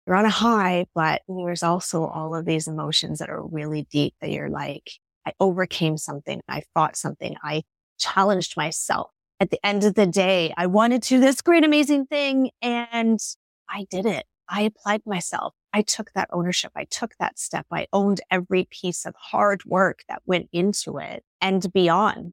you're on a high, but there's also all of these emotions that are really deep that you're like, I overcame something. I fought something. I challenged myself. At the end of the day, I wanted to do this great, amazing thing. And I did it. I applied myself. I took that ownership. I took that step. I owned every piece of hard work that went into it and beyond.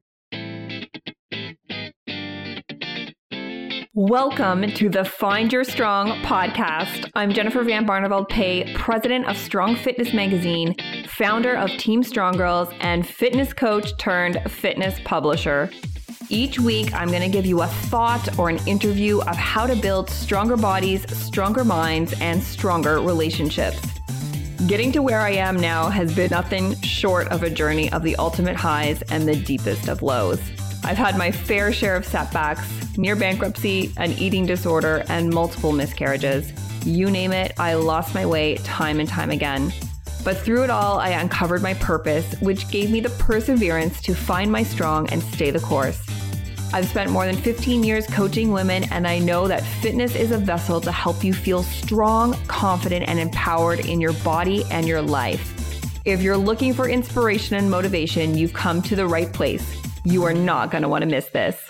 Welcome to the Find Your Strong podcast. I'm Jennifer Van Barneveld Pay, president of Strong Fitness Magazine, founder of Team Strong Girls, and fitness coach turned fitness publisher. Each week, I'm going to give you a thought or an interview of how to build stronger bodies, stronger minds, and stronger relationships. Getting to where I am now has been nothing short of a journey of the ultimate highs and the deepest of lows. I've had my fair share of setbacks, near bankruptcy, an eating disorder, and multiple miscarriages. You name it, I lost my way time and time again. But through it all, I uncovered my purpose, which gave me the perseverance to find my strong and stay the course. I've spent more than 15 years coaching women, and I know that fitness is a vessel to help you feel strong, confident, and empowered in your body and your life. If you're looking for inspiration and motivation, you've come to the right place. You are not going to want to miss this.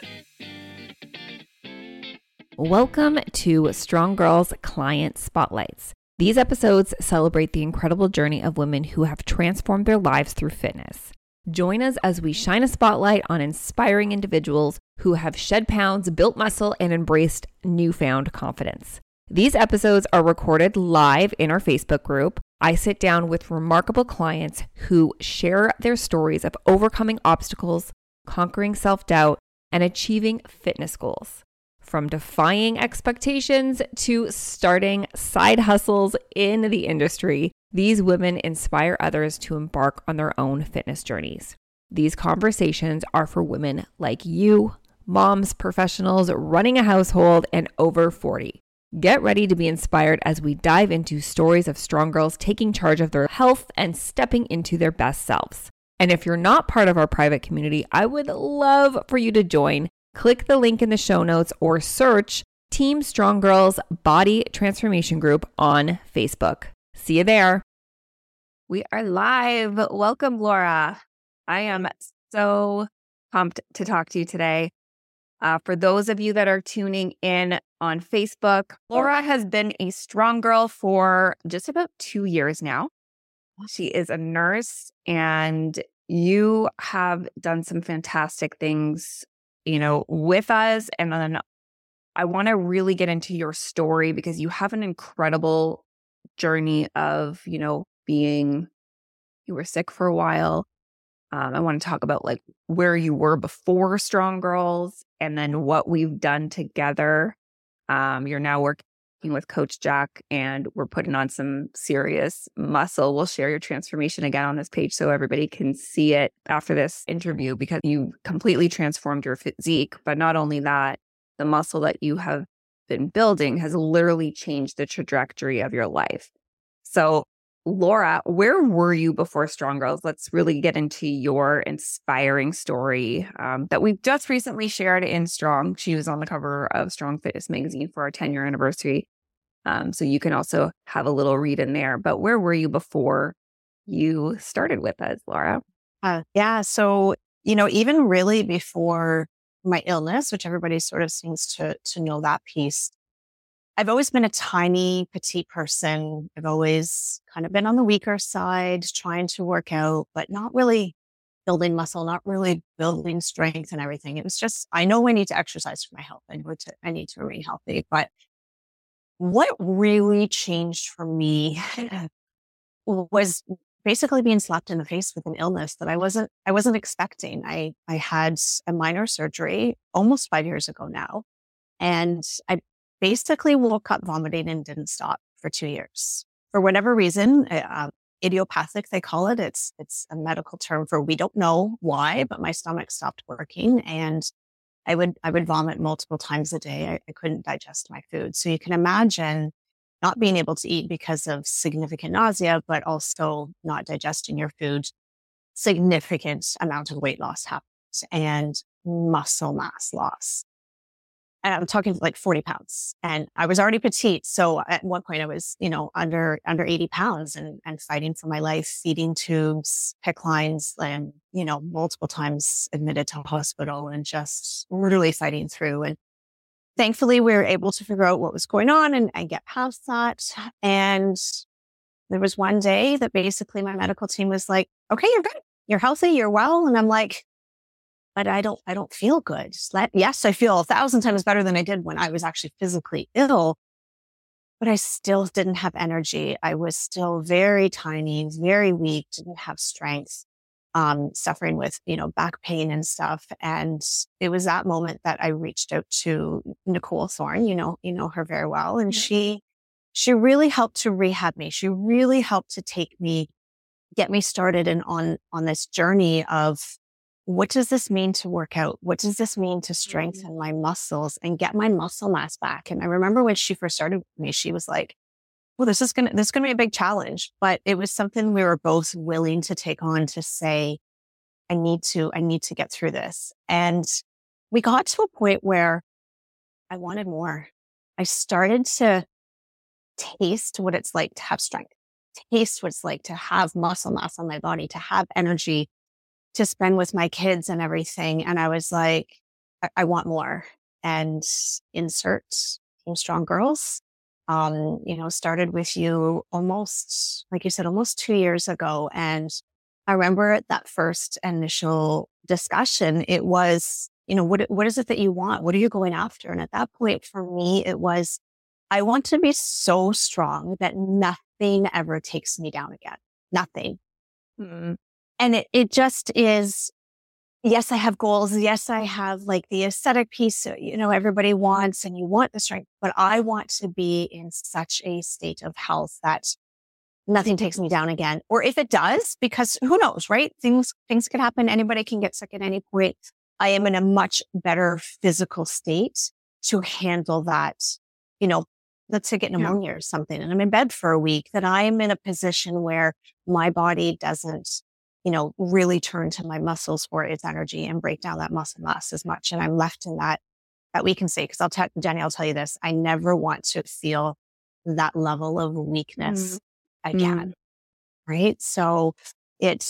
Welcome to Strong Girls Client Spotlights. These episodes celebrate the incredible journey of women who have transformed their lives through fitness. Join us as we shine a spotlight on inspiring individuals who have shed pounds, built muscle, and embraced newfound confidence. These episodes are recorded live in our Facebook group. I sit down with remarkable clients who share their stories of overcoming obstacles, conquering self-doubt, and achieving fitness goals. From defying expectations to starting side hustles in the industry, these women inspire others to embark on their own fitness journeys. These conversations are for women like you, moms, professionals, running a household, and over 40. Get ready to be inspired as we dive into stories of strong girls taking charge of their health and stepping into their best selves. And if you're not part of our private community, I would love for you to join. Click the link in the show notes or search Team Strong Girls Body Transformation Group on Facebook. See you there. We are live. Welcome, Laura. I am so pumped to talk to you today. For those of you that are tuning in on Facebook, Laura has been a strong girl for just about 2 years now. She is a nurse, and you have done some fantastic things, with us. And then I want to really get into your story because you have an incredible journey of, you were sick for a while. I want to talk about like where you were before Strong Girls and then what we've done together. You're now working with Coach Jack, and we're putting on some serious muscle. We'll share your transformation again on this page so everybody can see it after this interview, because you completely transformed your physique. But not only that, the muscle that you have been building has literally changed the trajectory of your life. So Laura, where were you before Strong Girls? Let's really get into your inspiring story that we've just recently shared in Strong. She was on the cover of Strong Fitness Magazine for our 10-year anniversary. So you can also have a little read in there. But where were you before you started with us, Laura? So, even really before my illness, which everybody sort of seems to know that piece, I've always been a tiny, petite person. I've always kind of been on the weaker side, trying to work out, but not really building muscle, not really building strength and everything. It was just, I know I need to exercise for my health. I need to remain healthy. But what really changed for me was basically being slapped in the face with an illness that I wasn't expecting. I had a minor surgery almost 5 years ago now, and I basically woke up vomiting and didn't stop for 2 years. For whatever reason, idiopathic, they call it. It's a medical term for we don't know why, but my stomach stopped working, and I would vomit multiple times a day. I couldn't digest my food. So you can imagine not being able to eat because of significant nausea, but also not digesting your food. Significant amount of weight loss happens and muscle mass loss. and I'm talking like 40 pounds, and I was already petite. So at one point I was, under 80 pounds and fighting for my life, feeding tubes, PICC lines, and, multiple times admitted to hospital and just literally fighting through. And thankfully we were able to figure out what was going on and get past that. And there was one day that basically my medical team was like, okay, you're good. You're healthy. You're well. And I'm like, but I don't feel good. Yes, I feel 1,000 times better than I did when I was actually physically ill, but I still didn't have energy. I was still very tiny, very weak, didn't have strength, suffering with, back pain and stuff. And it was that moment that I reached out to Nicole Thorne, you know her very well. And she really helped to rehab me. She really helped to get me started and on this journey of, what does this mean to work out? What does this mean to strengthen my muscles and get my muscle mass back? And I remember when she first started with me, she was like, well, this is going to be a big challenge, but it was something we were both willing to take on to say, I need to get through this. And we got to a point where I wanted more. I started to taste what it's like to have strength, taste what it's like to have muscle mass on my body, to have energy, to spend with my kids and everything. And I was like, I want more. And insert Team Strong Girls, started with you almost, like you said, almost 2 years ago. And I remember at that first initial discussion, it was, what is it that you want? What are you going after? And at that point for me, it was, I want to be so strong that nothing ever takes me down again. Nothing. Mm-hmm. And it just is, yes, I have goals. Yes, I have like the aesthetic piece, everybody wants, and you want the strength, but I want to be in such a state of health that nothing takes me down again. Or if it does, because who knows, right? Things can happen. Anybody can get sick at any point. I am in a much better physical state to handle that, let's say get pneumonia or something, and I'm in bed for a week, that I'm in a position where my body doesn't, really turn to my muscles for its energy and break down that muscle mass as much. And I'm left in that we can say, because Jenny, I'll tell you this, I never want to feel that level of weakness again. Right. So it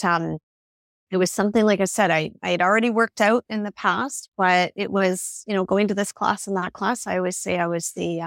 was something, like I said, I had already worked out in the past, but it was, going to this class and that class. I always say I was the,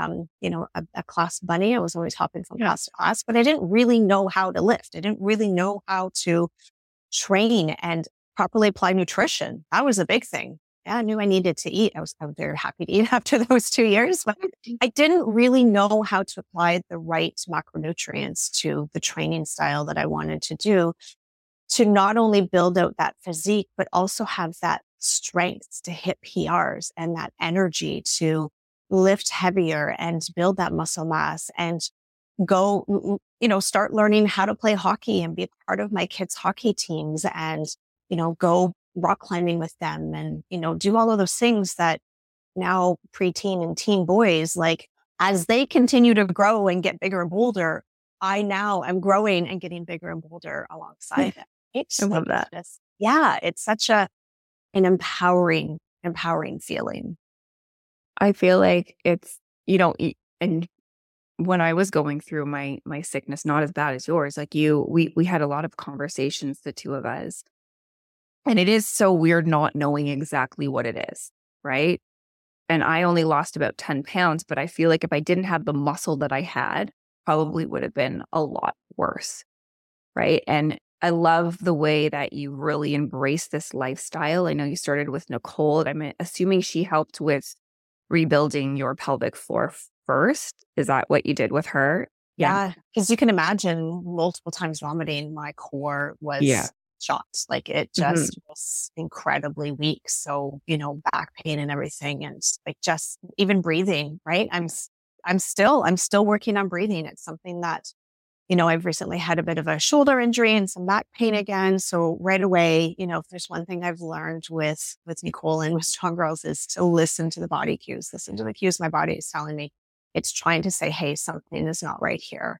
a class bunny. I was always hopping from class to class, but I didn't really know how to lift. I didn't really know how to train and properly apply nutrition. That was a big thing. Yeah, I knew I needed to eat. I was very happy to eat after those 2 years, but I didn't really know how to apply the right macronutrients to the training style that I wanted to do, to not only build out that physique, but also have that strength to hit PRs and that energy to lift heavier and build that muscle mass and go, start learning how to play hockey and be a part of my kids' hockey teams and, go rock climbing with them and, do all of those things that now preteen and teen boys, like as they continue to grow and get bigger and bolder, I now am growing and getting bigger and bolder alongside them. I love that. It's such an empowering feeling. I feel like it's, and when I was going through my sickness, not as bad as yours, like we had a lot of conversations, the two of us. And it is so weird not knowing exactly what it is, right? And I only lost about 10 pounds, but I feel like if I didn't have the muscle that I had, probably would have been a lot worse, right? And I love the way that you really embrace this lifestyle. I know you started with Nicole. I'm assuming she helped with rebuilding your pelvic floor first. Is that what you did with her? Yeah. Because you can imagine multiple times vomiting. My core was shot. Like it just was incredibly weak. So, back pain and everything. And like just even breathing, right? I'm still working on breathing. It's something that, I've recently had a bit of a shoulder injury and some back pain again. So right away, if there's one thing I've learned with Nicole and with Strong Girls is to listen to the body cues, listen to the cues my body is telling me. It's trying to say, hey, something is not right here.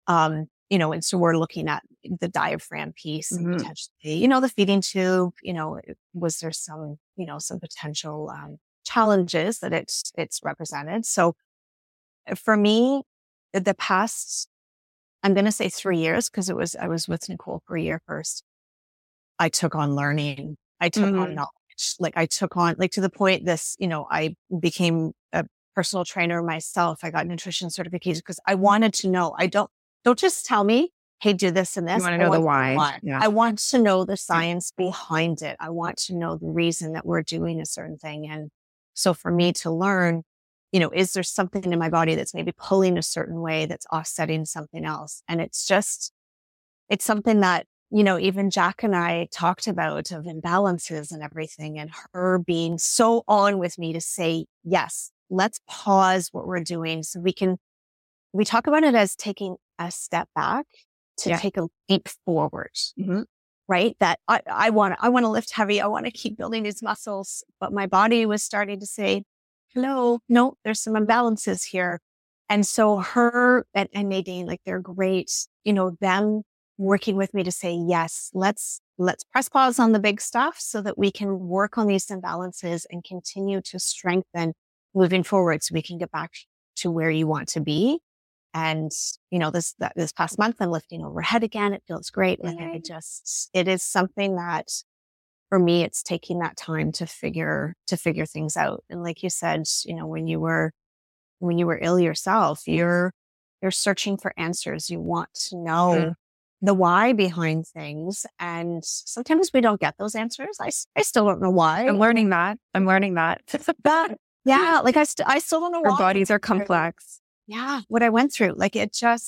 And so we're looking at the diaphragm piece and potentially, the feeding tube, was there some, some potential challenges that it's represented. So for me, the past, I'm going to say 3 years, because I was with Nicole for a year first. I took on learning. I took on knowledge. Like I took on, like to the point this, I became a personal trainer myself. I got nutrition certification because I wanted to know. Don't just tell me, hey, do this and this. You want to know the why. Yeah. I want to know the science behind it. I want to know the reason that we're doing a certain thing. And so for me to learn, is there something in my body that's maybe pulling a certain way that's offsetting something else? And it's something that, even Jack and I talked about of imbalances and everything, and her being so on with me to say, yes, let's pause what we're doing so we talk about it as taking a step back to take a leap forward, right? That I want to lift heavy. I want to keep building these muscles, but my body was starting to say, hello, no, there's some imbalances here. And so her and Nadine, like they're great, them working with me to say, yes, let's press pause on the big stuff so that we can work on these imbalances and continue to strengthen moving forward so we can get back to where you want to be. And, this past month, I'm lifting overhead again. It feels great. Like it is something that for me, it's taking that time to figure things out. And like you said, when you were ill yourself, you're searching for answers. You want to know the why behind things. And sometimes we don't get those answers. I still don't know why. I'm learning that. Yeah. Like I still don't know why. Our bodies are complex. Yeah. What I went through, like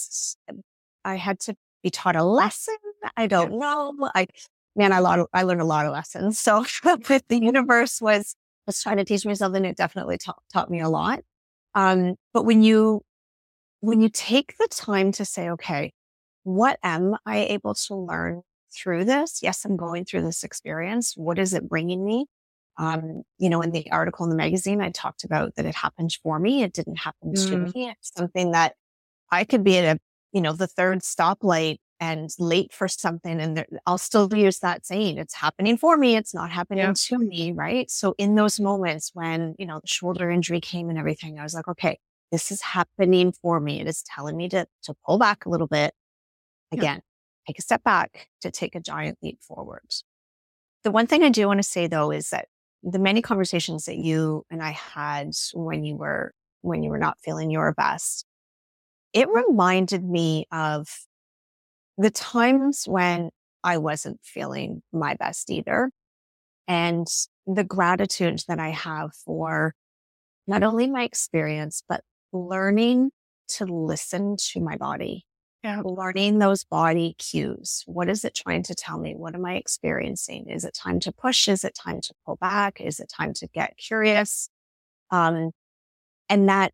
I had to be taught a lesson. I don't know. I learned a lot of lessons. So if the universe was trying to teach me something, it definitely taught me a lot. But when you take the time to say, okay, what am I able to learn through this? Yes, I'm going through this experience. What is it bringing me? In the article in the magazine, I talked about that it happened for me. It didn't happen to me. It's something that I could be at the third stoplight and late for something. And I'll still use that saying, it's happening for me. It's not happening to me. Right. So in those moments when, the shoulder injury came and everything, I was like, okay, this is happening for me. It is telling me to pull back a little bit. Again, take a step back to take a giant leap forward. The one thing I do want to say though, is that the many conversations that you and I had when you were not feeling your best, it reminded me of the times when I wasn't feeling my best either. And the gratitude that I have for not only my experience, but learning to listen to my body. Yeah. Learning those body cues. What is it trying to tell me? What am I experiencing? Is it time to push? Is it time to pull back? Is it time to get curious? And that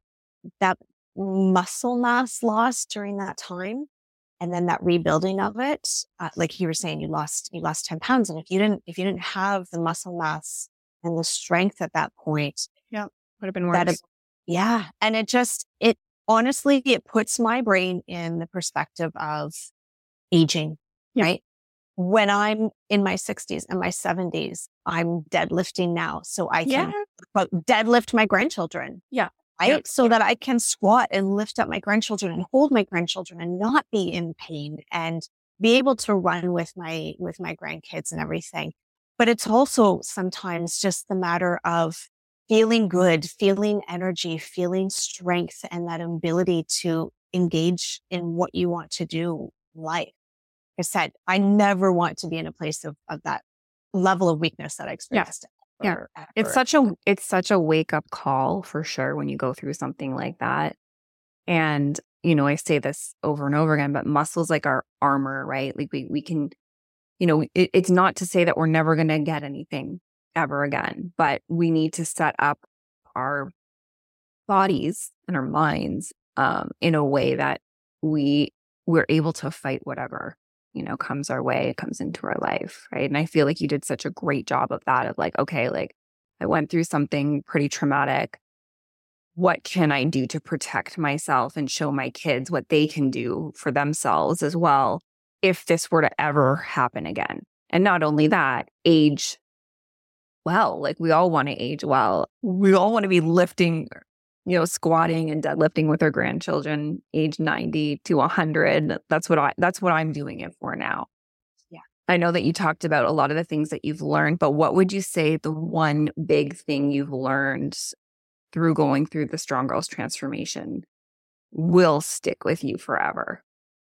muscle mass loss during that time, and then that rebuilding of it, like you were saying, you lost 10 pounds. And if you didn't have the muscle mass and the strength at that point, would have been worse. And it honestly, it puts my brain in the perspective of aging, right? When I'm in my 60s and my 70s, I'm deadlifting now. So I can deadlift my grandchildren. Yeah. Right? So that I can squat and lift up my grandchildren and hold my grandchildren and not be in pain and be able to run with my grandkids and everything. But it's also sometimes just the matter of feeling good, feeling energy, feeling strength, and that ability to engage in what you want to do in life. Like I said, I never want to be in a place of that level of weakness that I experienced. It's such a wake up call for sure when you go through something like that. And, I say this over and over again, but muscles like our armor, right? Like we can, it's not to say that we're never going to get anything ever again, but we need to set up our bodies and our minds in a way that we're able to fight whatever comes our way, comes into our life, right? And I feel like you did such a great job of that, of like, okay, like I went through something pretty traumatic. What can I do to protect myself and show my kids what they can do for themselves as well if this were to ever happen again? And not only that, age well. Like we all want to age well. We all want to be lifting, squatting and deadlifting with our grandchildren age 90 to 100. That's what I'm doing it for now. Yeah. I know that you talked about a lot of the things that you've learned, but what would you say the one big thing you've learned through going through the Strong Girls transformation will stick with you forever?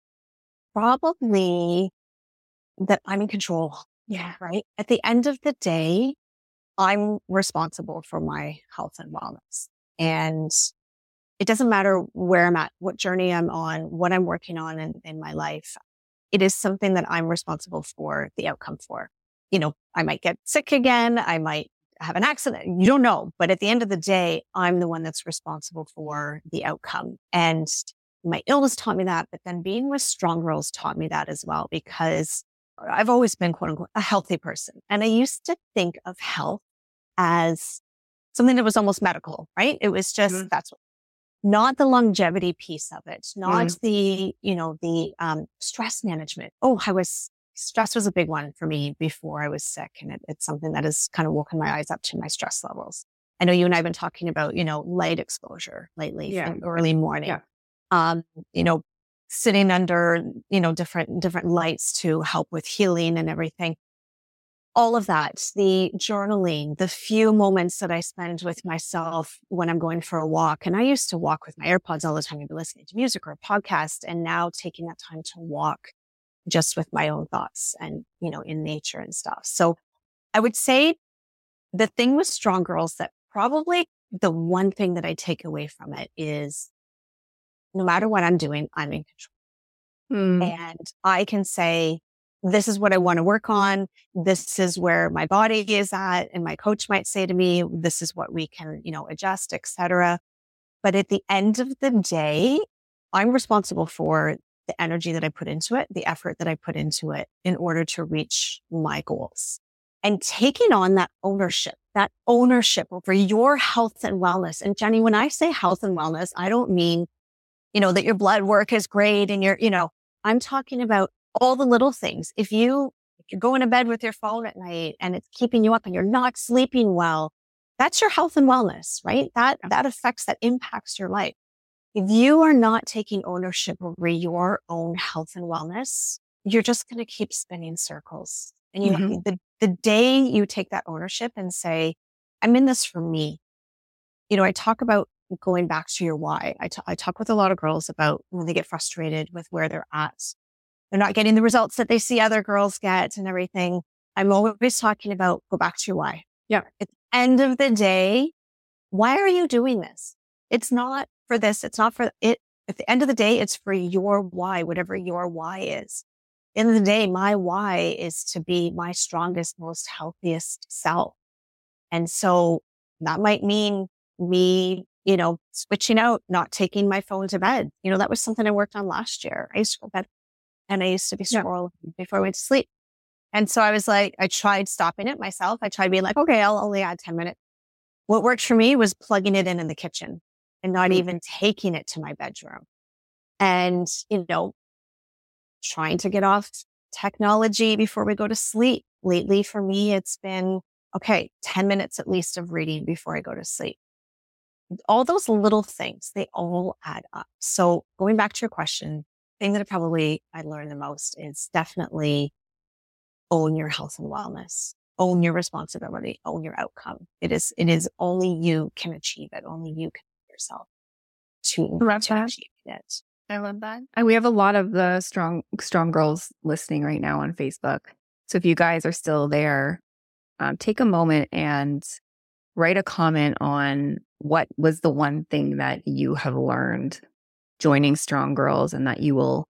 Probably that I'm in control. Yeah. Right. At the end of the day, I'm responsible for my health and wellness. And it doesn't matter where I'm at, what journey I'm on, what I'm working on in my life. It is something that I'm responsible for the outcome for. I might get sick again. I might have an accident. You don't know. But at the end of the day, I'm the one that's responsible for the outcome. And my illness taught me that. But then being with Strong Girls taught me that as well, because I've always been, quote unquote, a healthy person. And I used to think of health as something that was almost medical, right? It was just, not the longevity piece of it, not the stress management. Stress was a big one for me before I was sick. And it's something that has kind of woken my eyes up to my stress levels. I know you and I have been talking about, light exposure lately, early morning, sitting under, different lights to help with healing and everything. All of that, the journaling, the few moments that I spend with myself when I'm going for a walk. And I used to walk with my AirPods all the time. I'd be listening to music or a podcast, and now taking that time to walk just with my own thoughts and, in nature and stuff. So I would say the thing with Strong Girls, that probably the one thing that I take away from it is no matter what I'm doing, I'm in control. And I can say, this is what I want to work on. This is where my body is at. And my coach might say to me, this is what we can, adjust, etc. But at the end of the day, I'm responsible for the energy that I put into it, the effort that I put into it in order to reach my goals. And taking on that ownership over your health and wellness. And Jenny, when I say health and wellness, I don't mean, that your blood work is great and I'm talking about all the little things. If you're going to bed with your phone at night and it's keeping you up and you're not sleeping well, that's your health and wellness, right? That impacts your life. If you are not taking ownership over your own health and wellness, you're just going to keep spinning circles. And the day you take that ownership and say, I'm in this for me. I talk about going back to your why. I talk with a lot of girls about when they get frustrated with where they're at. They're not getting the results that they see other girls get and everything. I'm always talking about go back to your why. Yeah. At the end of the day, why are you doing this? It's not for this. It's not for it. At the end of the day, it's for your why, whatever your why is. At the end of the day, my why is to be my strongest, most healthiest self. And so that might mean me, switching out, not taking my phone to bed. That was something I worked on last year. I used to go to bed and I used to be scrolling before I went to sleep. And so I was like, I tried stopping it myself. I tried being like, okay, I'll only add 10 minutes. What worked for me was plugging it in the kitchen and not even taking it to my bedroom. And, trying to get off technology before we go to sleep. Lately for me, it's been, 10 minutes at least of reading before I go to sleep. All those little things, they all add up. So going back to your question, the thing that I learned the most is definitely own your health and wellness, own your responsibility, own your outcome. It is only you can achieve it. Only you can help yourself to achieve it. I love that. And we have a lot of the strong girls listening right now on Facebook. So if you guys are still there, take a moment and write a comment on what was the one thing that you have learned joining Strong Girls and that you will,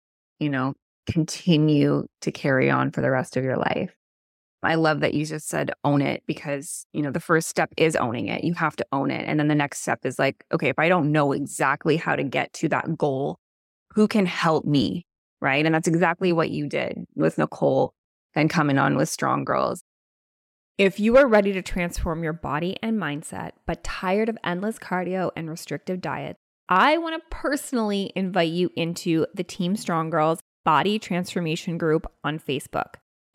continue to carry on for the rest of your life. I love that you just said own it because, the first step is owning it. You have to own it. And then the next step is like, okay, if I don't know exactly how to get to that goal, who can help me? Right. And that's exactly what you did with Nicole and coming on with Strong Girls. If you are ready to transform your body and mindset, but tired of endless cardio and restrictive diets, I want to personally invite you into the Team Strong Girls Body Transformation Group on Facebook.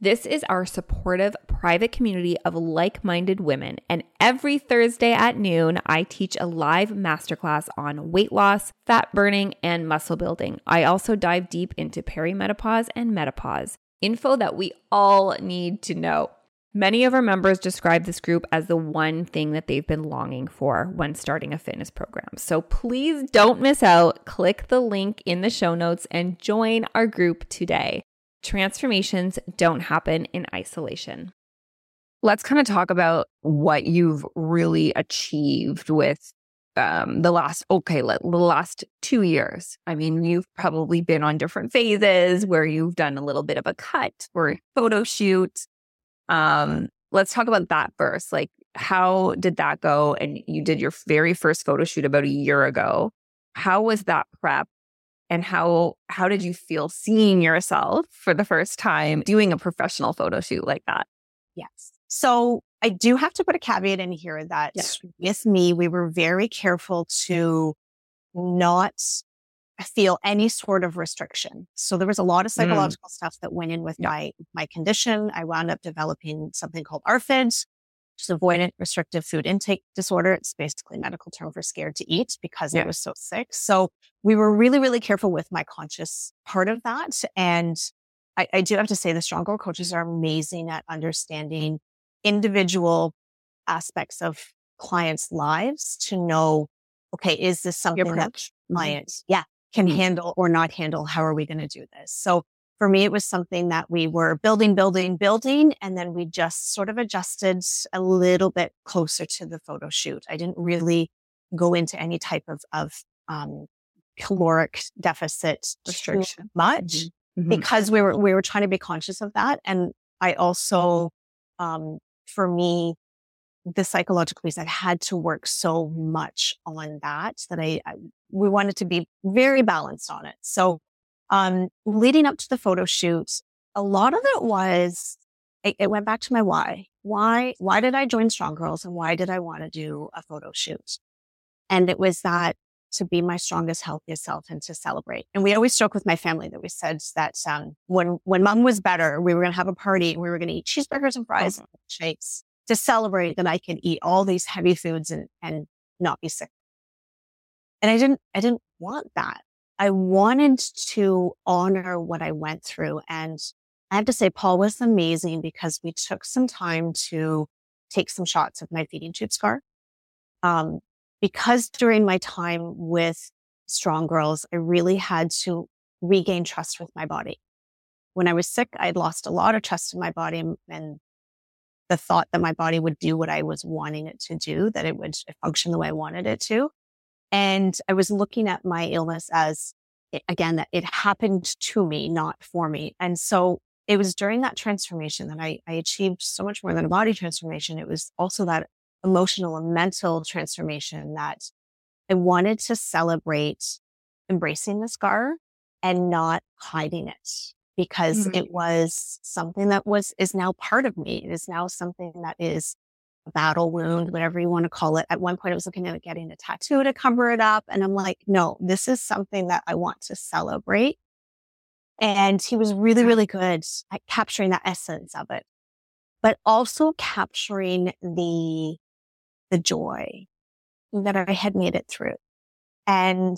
This is our supportive private community of like-minded women, and every Thursday at noon, I teach a live masterclass on weight loss, fat burning, and muscle building. I also dive deep into perimenopause and menopause, info that we all need to know. Many of our members describe this group as the one thing that they've been longing for when starting a fitness program. So please don't miss out. Click the link in the show notes and join our group today. Transformations don't happen in isolation. Let's kind of talk about what you've really achieved with the last 2 years. I mean, you've probably been on different phases where you've done a little bit of a cut or a photo shoot. Let's talk about that first. Like, how did that go? And you did your very first photo shoot about a year ago. How was that prep? And how did you feel seeing yourself for the first time doing a professional photo shoot like that? Yes. So I do have to put a caveat in here that with me, we were very careful to not feel any sort of restriction. So there was a lot of psychological stuff that went in with my condition. I wound up developing something called ARFID, which is avoidant restrictive food intake disorder. It's basically a medical term for scared to eat because I was so sick. So we were really, really careful with my conscious part of that. And I do have to say the Strong Girl coaches are amazing at understanding individual aspects of clients' lives to know, okay, is this something that clients, can handle or not handle? How are we going to do this? So for me, it was something that we were building, and then we just sort of adjusted a little bit closer to the photo shoot. I didn't really go into any type of caloric deficit restriction much because we were trying to be conscious of that. And I also, for me, the psychological piece, I had to work so much on that we wanted to be very balanced on it. So, leading up to the photo shoot, a lot of it was, it went back to my why. Why did I join Strong Girls and why did I want to do a photo shoot? And it was that to be my strongest, healthiest self and to celebrate. And we always joke with my family that we said that, when mom was better, we were going to have a party and we were going to eat cheeseburgers and fries and shakes to celebrate that I could eat all these heavy foods and not be sick. And I didn't want that. I wanted to honor what I went through. And I have to say, Paul was amazing because we took some time to take some shots of my feeding tube scar. Because during my time with Strong Girls, I really had to regain trust with my body. When I was sick, I'd lost a lot of trust in my body and the thought that my body would do what I was wanting it to do, that it would function the way I wanted it to. And I was looking at my illness as, again, that it happened to me, not for me. And so it was during that transformation that I achieved so much more than a body transformation. It was also that emotional and mental transformation that I wanted to celebrate embracing the scar and not hiding it because it was something that is now part of me. It is now something that is a battle wound, whatever you want to call it. At one point I was looking at getting a tattoo to cover it up. And I'm like, no, this is something that I want to celebrate. And he was really, really good at capturing that essence of it, but also capturing the joy that I had made it through. And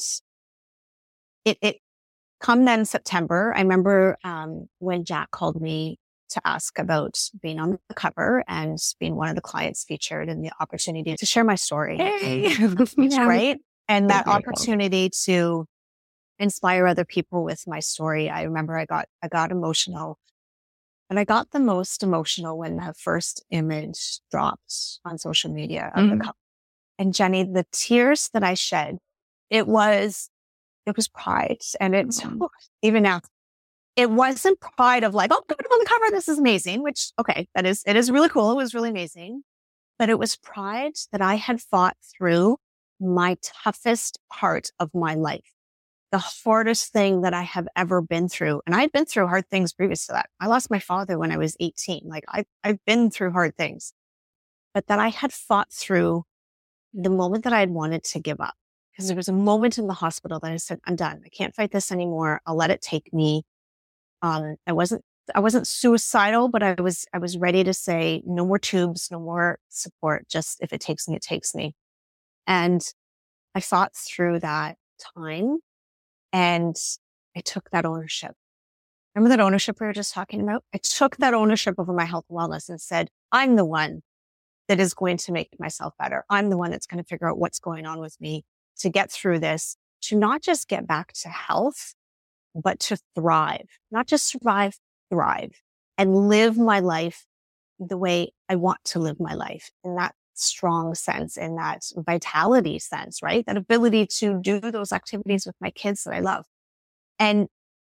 it come then September, I remember when Jack called me to ask about being on the cover and being one of the clients featured and the opportunity to share my story. Right? And that opportunity to inspire other people with my story. I remember I got emotional. And I got the most emotional when the first image dropped on social media of the couple. And Jenny, the tears that I shed, it was pride. And it's even now, it wasn't pride of like, oh, good on the cover. This is amazing, which, okay, it is really cool. It was really amazing. But it was pride that I had fought through my toughest part of my life. The hardest thing that I have ever been through. And I'd been through hard things previous to that. I lost my father when I was 18. Like I've been through hard things, but that I had fought through the moment that I had wanted to give up. Because there was a moment in the hospital that I said, I'm done. I can't fight this anymore. I'll let it take me. I wasn't I wasn't suicidal, but I was ready to say, no more tubes, no more support. Just if it takes me, it takes me. And I fought through that time and I took that ownership. Remember that ownership we were just talking about? I took that ownership over my health and wellness and said, I'm the one that is going to make myself better. I'm the one that's going to figure out what's going on with me to get through this, to not just get back to health, but to thrive, not just survive, thrive and live my life the way I want to live my life in that strong sense, in that vitality sense, right? That ability to do those activities with my kids that I love. And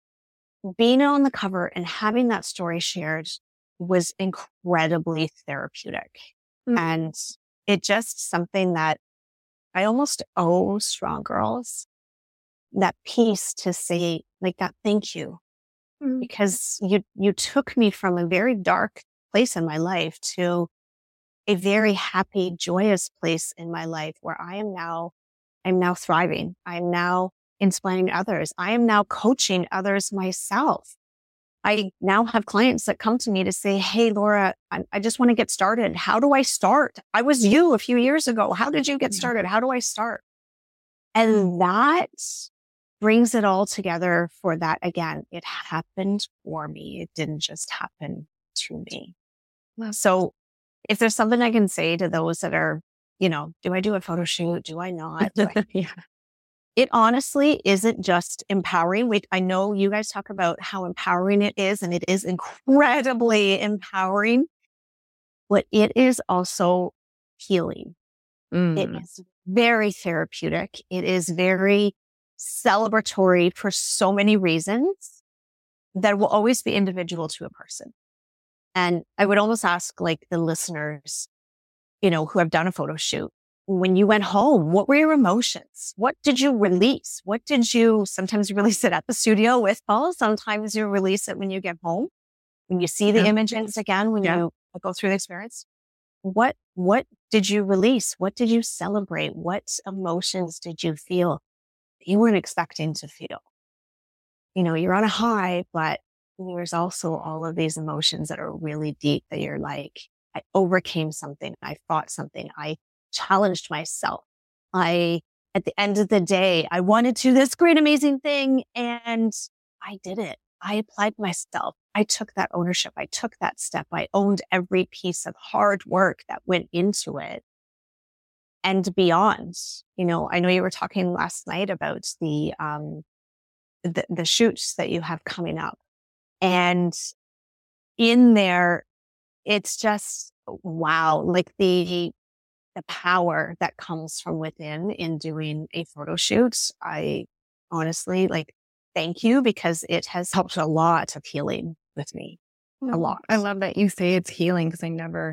being on the cover and having that story shared was incredibly therapeutic. And it just something that I almost owe Strong Girls, that piece to say like that, thank you. Because you took me from a very dark place in my life to a very happy, joyous place in my life where I'm now thriving. I'm now inspiring others. I am now coaching others myself. I now have clients that come to me to say, hey, Laura, I just want to get started. How do I start? I was you a few years ago. How did you get started? How do I start? And that brings it all together for that. Again, it happened for me. It didn't just happen to me. So if there's something I can say to those that are, do I do a photo shoot? Do I not? Yeah. It honestly isn't just empowering. I know you guys talk about how empowering it is, and it is incredibly empowering, but it is also healing. It is very therapeutic. It is very celebratory for so many reasons that will always be individual to a person. And I would almost ask like the listeners, who have done a photo shoot, when you went home, what were your emotions? What did you release? Sometimes you release it at the studio with Paul. Sometimes you release it when you get home, when you see the images again, when you go through the experience. What did you release? What did you celebrate? What emotions did you feel you weren't expecting to feel? You're on a high, but there's also all of these emotions that are really deep that you're like, I overcame something. I fought something. I challenged myself. At the end of the day, I wanted to do this great, amazing thing. And I did it. I applied myself. I took that ownership. I took that step. I owned every piece of hard work that went into it and beyond. I know you were talking last night about the shoots that you have coming up, and in there, it's just, wow. Like the power that comes from within in doing a photo shoot. I honestly thank you, because it has helped a lot of healing with me. A lot. I love that you say it's healing, because I never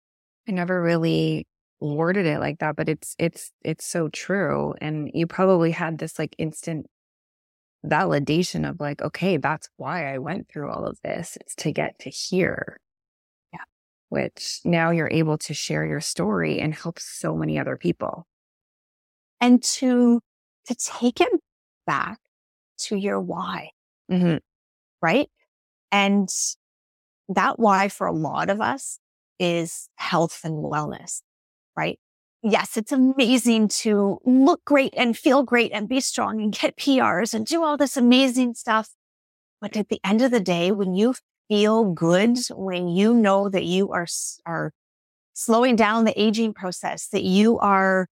really worded it like that, but it's so true. And you probably had this instant validation of okay, that's why I went through all of this. It's to get to here. Yeah. Which now you're able to share your story and help so many other people. And to take it back to your why. Right? And that why for a lot of us is health and wellness, right? Yes, it's amazing to look great and feel great and be strong and get PRs and do all this amazing stuff. But at the end of the day, when you feel good, when you know that you are slowing down the aging process, that you are,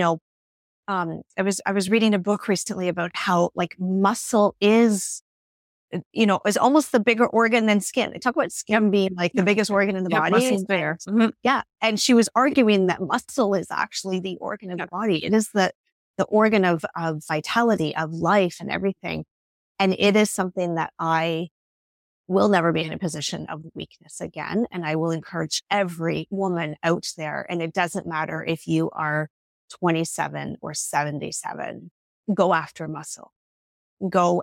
I was reading a book recently about how muscle is almost the bigger organ than skin. They talk about skin being the biggest organ in the body. Muscle's there. Yeah. And she was arguing that muscle is actually the organ of the body. It is the organ of vitality, of life and everything. And it is something that I will never be in a position of weakness again. And I will encourage every woman out there. And it doesn't matter if you are 27 or 77, go after muscle. Go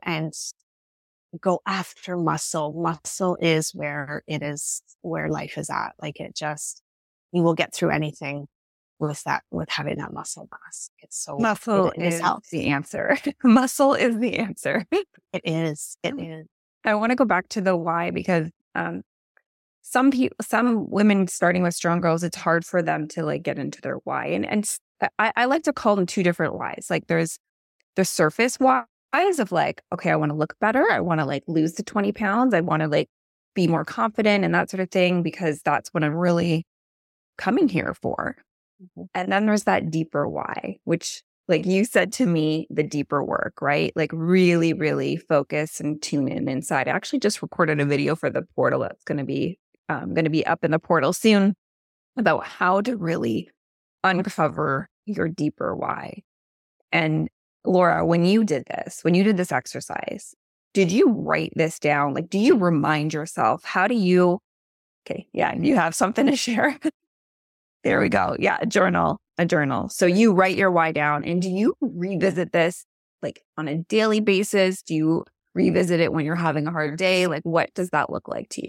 after muscle. Muscle is where life is at. You will get through anything with having that muscle mass. Muscle is the answer. Muscle is the answer. It is. I want to go back to the why because some women starting with Strong Girls, it's hard for them to like get into their why. And I like to call them two different whys. Like there's the surface whys of like, okay, I want to look better. I want to like lose the 20 pounds. I want to like be more confident and that sort of thing, because that's what I'm really coming here for. Mm-hmm. And then there's that deeper why, which like you said to me, the deeper work, right? Like really, really focus and tune in inside. I actually just recorded a video for the portal that's going to be up in the portal soon about how to really uncover your deeper why. And Laura, when you did this exercise, did you write this down? Like, do you remind yourself? How do you, okay, yeah, you have something to share. There we go. Yeah, a journal. So you write your why down, and do you revisit this like on a daily basis? Do you revisit it when you're having a hard day? Like, what does that look like to you?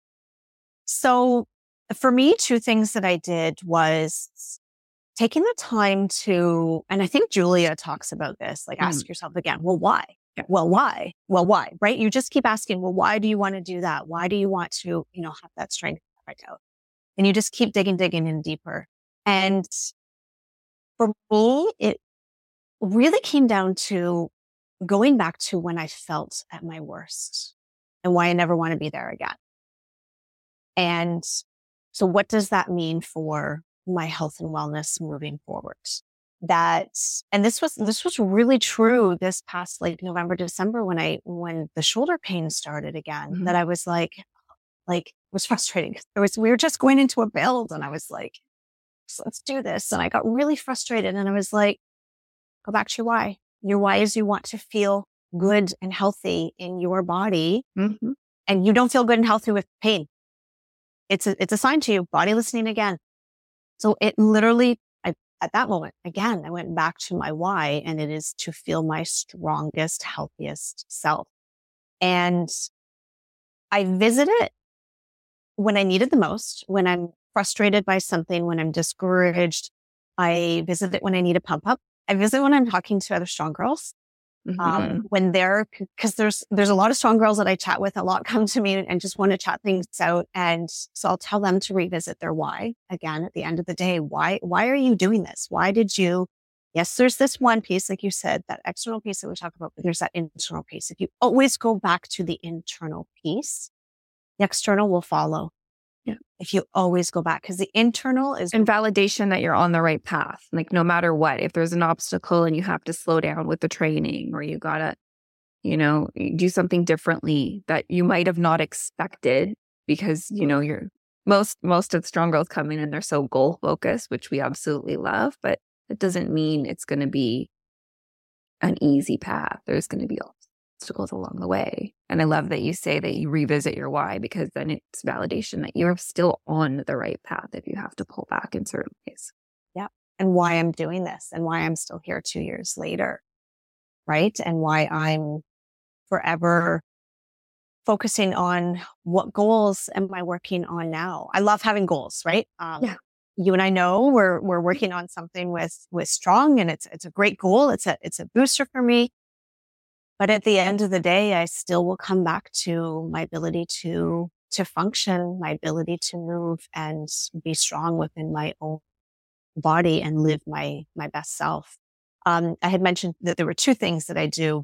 So for me, two things that I did was taking the time to, and I think Julia talks about this, like ask yourself again, well, why? Yeah. Well, why? Well, why? Right? You just keep asking, well, why do you want to do that? Why do you want to, have that strength right out? And you just keep digging in deeper. And for me, it really came down to going back to when I felt at my worst and why I never want to be there again. And so what does that mean for my health and wellness moving forward? And this was really true this past like November, December when the shoulder pain started again, that I was like it was frustrating. We were just going into a build and I was like, let's do this. And I got really frustrated and I was like, go back to your why. Your why is you want to feel good and healthy in your body. Mm-hmm. And you don't feel good and healthy with pain. It's a sign to you, body listening again. So it literally, at that moment, again, I went back to my why, and it is to feel my strongest, healthiest self. And I visit it when I need it the most, when I'm frustrated by something, when I'm discouraged. I visit it when I need a pump up. I visit when I'm talking to other strong girls. Mm-hmm. Because there's a lot of strong girls that I chat with, a lot come to me and just want to chat things out. And so I'll tell them to revisit their why again at the end of the day. Why are you doing this? Why did you? Yes, there's this one piece, like you said, that external piece that we talk about, but there's that internal piece. If you always go back to the internal piece, the external will follow. Yeah. If you always go back, because the internal is and validation that you're on the right path. Like no matter what, if there's an obstacle and you have to slow down with the training, or you gotta, do something differently that you might have not expected, because you're most of the strong girls come in and they're so goal focused, which we absolutely love, but it doesn't mean it's going to be an easy path. There's going to be obstacles along the way. And I love that you say that you revisit your why, because then it's validation that you're still on the right path if you have to pull back in certain ways. Yeah. And why I'm doing this and why I'm still here 2 years later. Right. And why I'm forever focusing on what goals am I working on now? I love having goals, right? Yeah. You and I know we're working on something with Strong, and it's a great goal. It's a booster for me. But at the end of the day, I still will come back to my ability to function, my ability to move and be strong within my own body and live my best self. I had mentioned that there were two things that I do.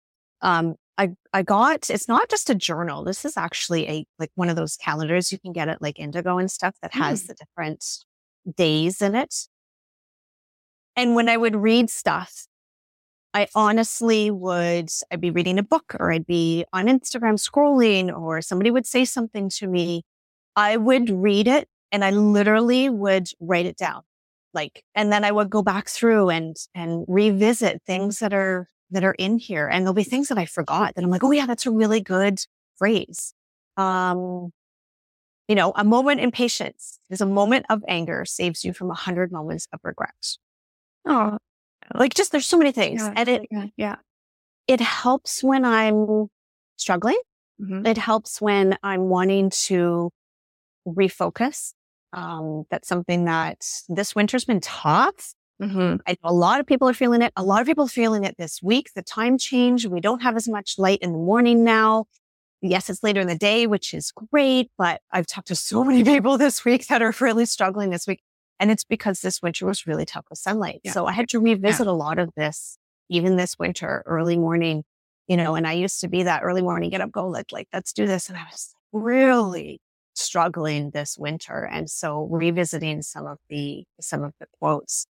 It's not just a journal. This is actually one of those calendars you can get at like Indigo and stuff that has the different days in it. And when I would read stuff, I honestly I'd be reading a book, or I'd be on Instagram scrolling, or somebody would say something to me. I would read it and I literally would write it down. And then I would go back through and revisit things that are in here. And there'll be things that I forgot that I'm like, oh yeah, that's a really good phrase. A moment in patience is a moment of anger saves you from 100 moments of regret. Oh, there's so many things. Yeah, and it helps when I'm struggling. Mm-hmm. It helps when I'm wanting to refocus. That's something that this winter's been tough. Mm-hmm. I know a lot of people are feeling it. A lot of people are feeling it this week. The time change. We don't have as much light in the morning now. yes, it's later in the day, which is great, but I've talked to so many people this week that are really struggling this week. And it's because this winter was really tough with sunlight. Yeah. So I had to revisit a lot of this, even this winter, early morning, and I used to be that early morning, get up, go, like, let's do this. And I was really struggling this winter. And so revisiting some of the quotes.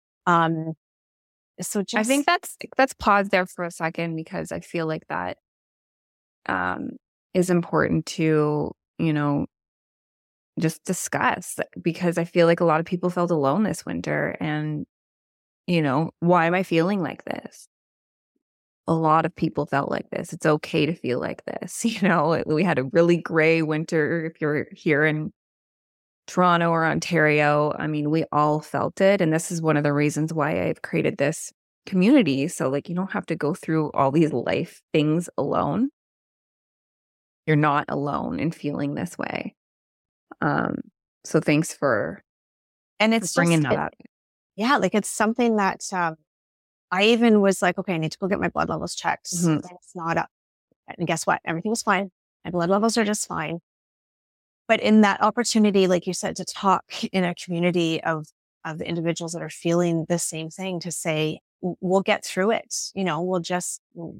So just, I think that's pause there for a second, because I feel like that is important to, just discuss, because I feel like a lot of people felt alone this winter, and, why am I feeling like this? A lot of people felt like this. It's okay to feel like this. We had a really gray winter. If you're here in Toronto or Ontario, I mean, we all felt it. And this is one of the reasons why I've created this community. So like, you don't have to go through all these life things alone. You're not alone in feeling this way. So thanks for bringing that up. Yeah, like it's something that I even was like, okay, I need to go get my blood levels checked. Mm-hmm. And it's not up. And guess what? Everything was fine. My blood levels are just fine. But in that opportunity, like you said, to talk in a community of the individuals that are feeling the same thing, to say, we'll get through it. We'll just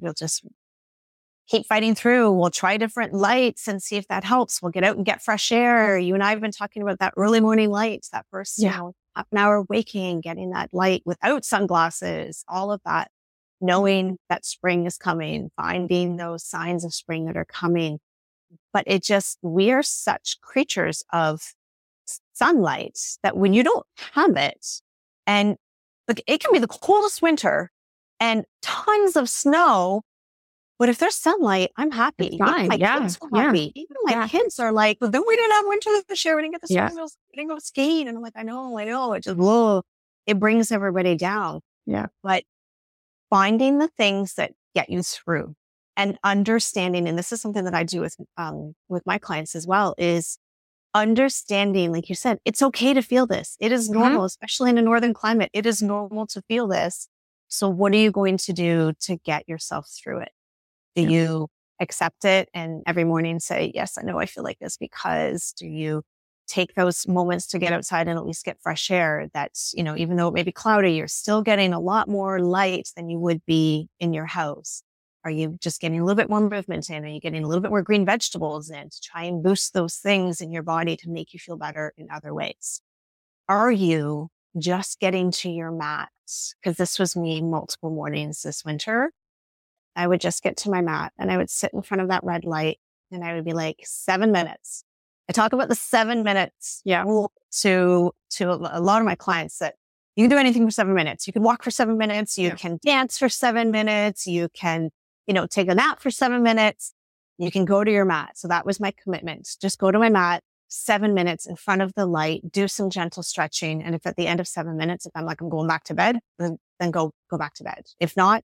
keep fighting through. We'll try different lights and see if that helps. We'll get out and get fresh air. You and I have been talking about that early morning lights, that first, half an hour waking, getting that light without sunglasses, all of that, knowing that spring is coming, finding those signs of spring that are coming. But we are such creatures of sunlight that when you don't have it, and look, it can be the coldest winter and tons of snow, but if there's sunlight, I'm happy. It's fine. My kids are happy. Even my kids are like, well, then we didn't have winter this year. We didn't get the snow. We didn't go skiing. And I'm like, I know. It just, it brings everybody down. Yeah. But finding the things that get you through and understanding, and this is something that I do with my clients as well, is understanding, like you said, it's okay to feel this. It is normal, especially in a northern climate. It is normal to feel this. So what are you going to do to get yourself through it? Do you accept it and every morning say, yes, I know I feel like this because? Do you take those moments to get outside and at least get fresh air? That's, even though it may be cloudy, you're still getting a lot more light than you would be in your house. Are you just getting a little bit more movement in? Are you getting a little bit more green vegetables in to try and boost those things in your body to make you feel better in other ways? Are you just getting to your mat? Because this was me multiple mornings this winter. I would just get to my mat and I would sit in front of that red light and I would be like, 7 minutes. I talk about the 7 minutes rule to a lot of my clients, that you can do anything for 7 minutes. You can walk for 7 minutes. You can dance for 7 minutes. You can, take a nap for 7 minutes. You can go to your mat. So that was my commitment. Just go to my mat, 7 minutes in front of the light, do some gentle stretching. And if at the end of 7 minutes, if I'm like, I'm going back to bed, then go back to bed. If not,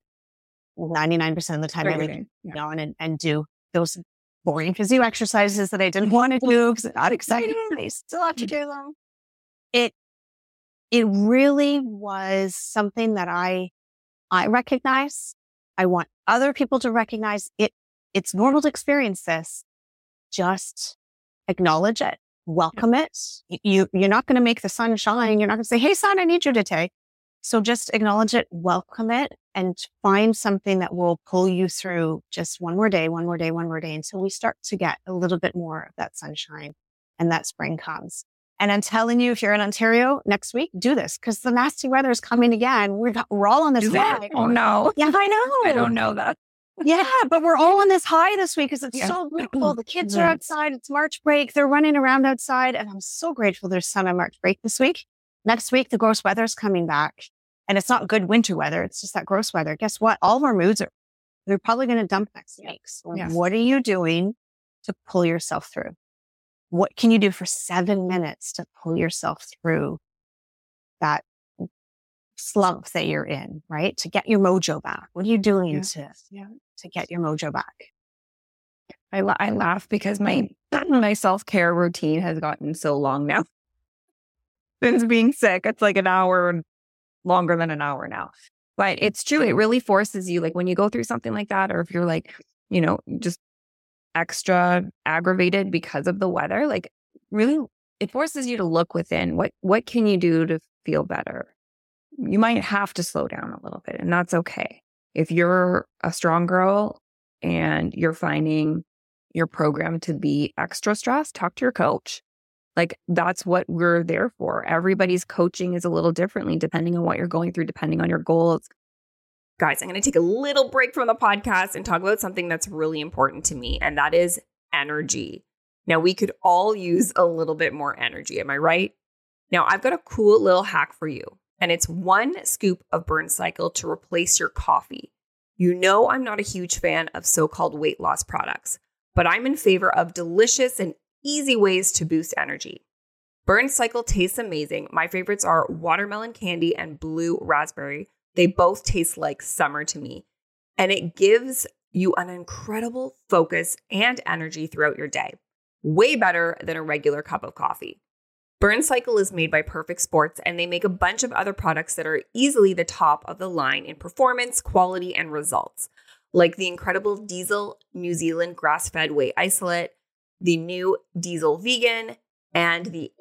99% of the time I would go on and do those boring physio exercises that I didn't want to do because they're not exciting. I still have to do them. It really was something that I recognize. I want other people to recognize it. It's normal to experience this. Just acknowledge it, welcome it. You're not going to make the sun shine. You're not going to say, hey, sun, I need you today. So just acknowledge it, welcome it, and find something that will pull you through just one more day until we start to get a little bit more of that sunshine and that spring comes. And I'm telling you, if you're in Ontario next week, do this because the nasty weather is coming again. We're all on this high. Oh no. Yeah, I know. I don't know that. Yeah, but we're all on this high this week because it's so beautiful. The kids are outside. It's March break. They're running around outside. And I'm so grateful there's sun on March break this week. Next week, the gross weather is coming back. And it's not good winter weather. It's just that gross weather. Guess what? All of our moods they're probably going to dump next week. So what are you doing to pull yourself through? What can you do for 7 minutes to pull yourself through that slump that you're in, right? To get your mojo back. What are you doing to get your mojo back? I laugh because my self-care routine has gotten so long now. Since being sick, it's like an hour, longer than an hour now. But it's true. It really forces you, like when you go through something like that, or if you're like, just extra aggravated because of the weather, like really it forces you to look within. What can you do to feel better? You might have to slow down a little bit, and that's okay. If you're a strong girl and you're finding your program to be extra stressed, talk to your coach. Like that's what we're there for. Everybody's coaching is a little differently depending on what you're going through, depending on your goals. Guys, I'm going to take a little break from the podcast and talk about something that's really important to me, and that is energy. Now, we could all use a little bit more energy. Am I right? Now, I've got a cool little hack for you, and it's 1 scoop of Burn Cycle to replace your coffee. You know I'm not a huge fan of so-called weight loss products, but I'm in favor of delicious and easy ways to boost energy. Burn Cycle tastes amazing. My favorites are watermelon candy and blue raspberry. They both taste like summer to me, and it gives you an incredible focus and energy throughout your day. Way better than a regular cup of coffee. Burn Cycle is made by Perfect Sports, and they make a bunch of other products that are easily the top of the line in performance, quality, and results, like the incredible Diesel New Zealand grass-fed whey isolate, the new Diesel Vegan, and the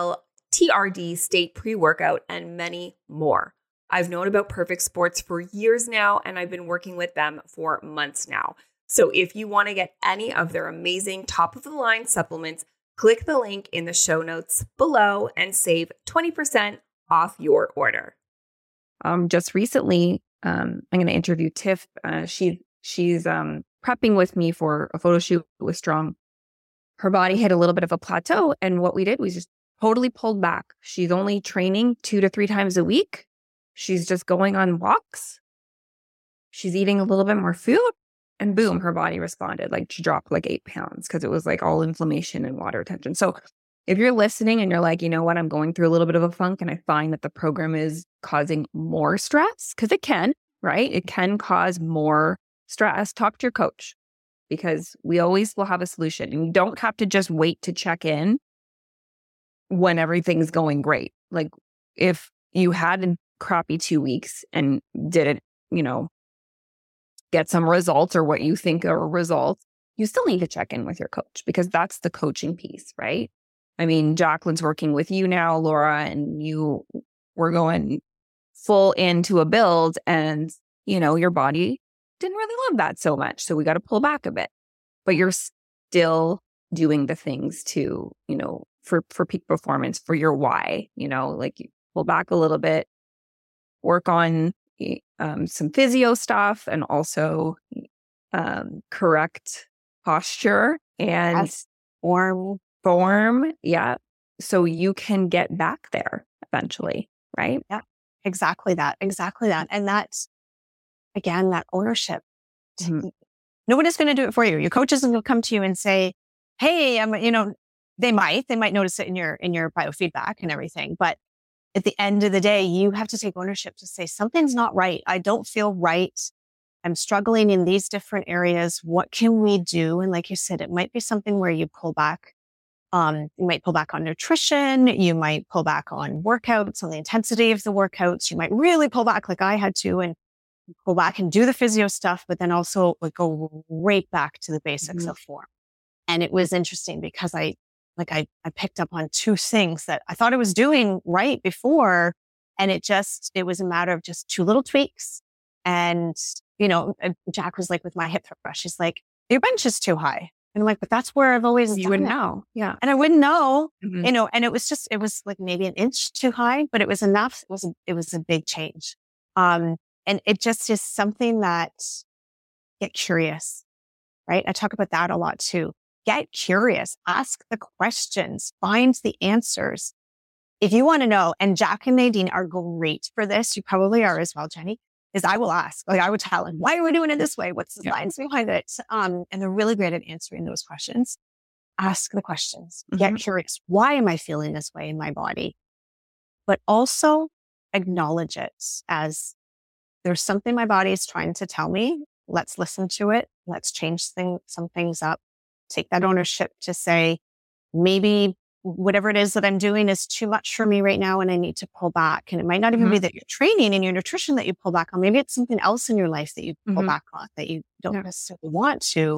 ALTRD State Pre-Workout, and many more. I've known about Perfect Sports for years now, and I've been working with them for months now. So if you want to get any of their amazing top-of-the-line supplements, click the link in the show notes below and save 20% off your order. Just recently, I'm going to interview Tiff. She's prepping with me for a photo shoot with Strong. Her body hit a little bit of a plateau, and what we did was just totally pulled back. She's only training 2 to 3 times a week. She's just going on walks. She's eating a little bit more food. And boom, her body responded. Like she dropped like 8 pounds because it was like all inflammation and water retention. So if you're listening and you're like, you know what, I'm going through a little bit of a funk and I find that the program is causing more stress, because it can, right? It can cause more stress. Talk to your coach, because we always will have a solution. And you don't have to just wait to check in when everything's going great. Like if you had a crappy 2 weeks and didn't, get some results or what you think are results, you still need to check in with your coach, because that's the coaching piece, right? I mean, Jacqueline's working with you now, Laura, and we're going full into a build, and, your body didn't really love that so much. So we got to pull back a bit, but you're still doing the things to, for peak performance, for your why, like you pull back a little bit, work on some physio stuff, and also correct posture and form. Yeah. So you can get back there eventually, right? Yeah, exactly that. And that's, again, that ownership. Mm-hmm. Nobody's going to do it for you. Your coach isn't going to come to you and say, hey, they might notice it in your biofeedback and everything, but at the end of the day, you have to take ownership to say something's not right. I don't feel right. I'm struggling in these different areas. What can we do? And like you said, it might be something where you pull back. You might pull back on nutrition. You might pull back on workouts, on the intensity of the workouts. You might really pull back like I had to, and pull back and do the physio stuff, but then also go right back to the basics of form. And it was interesting because I picked up on 2 things that I thought I was doing right before. And it was a matter of just 2 little tweaks. And, Jack was like, with my hip thrust, she's like, your bench is too high. And I'm like, but that's where I've always You wouldn't know. Yeah. And I wouldn't know, and it was like maybe an inch too high, but it was enough. It was a big change. And it just is something that, get curious, right? I talk about that a lot too. Get curious, ask the questions, find the answers. If you want to know, and Jack and Nadine are great for this, you probably are as well, Jenny, is I will ask, I would tell them, why are we doing it this way? What's the science behind it? And they're really great at answering those questions. Ask the questions, get curious. Why am I feeling this way in my body? But also acknowledge it as there's something my body is trying to tell me. Let's listen to it. Let's change some things up. Take that ownership to say, maybe whatever it is that I'm doing is too much for me right now and I need to pull back. And it might not even be that your training and your nutrition that you pull back on. Maybe it's something else in your life that you pull back on that you don't necessarily want to.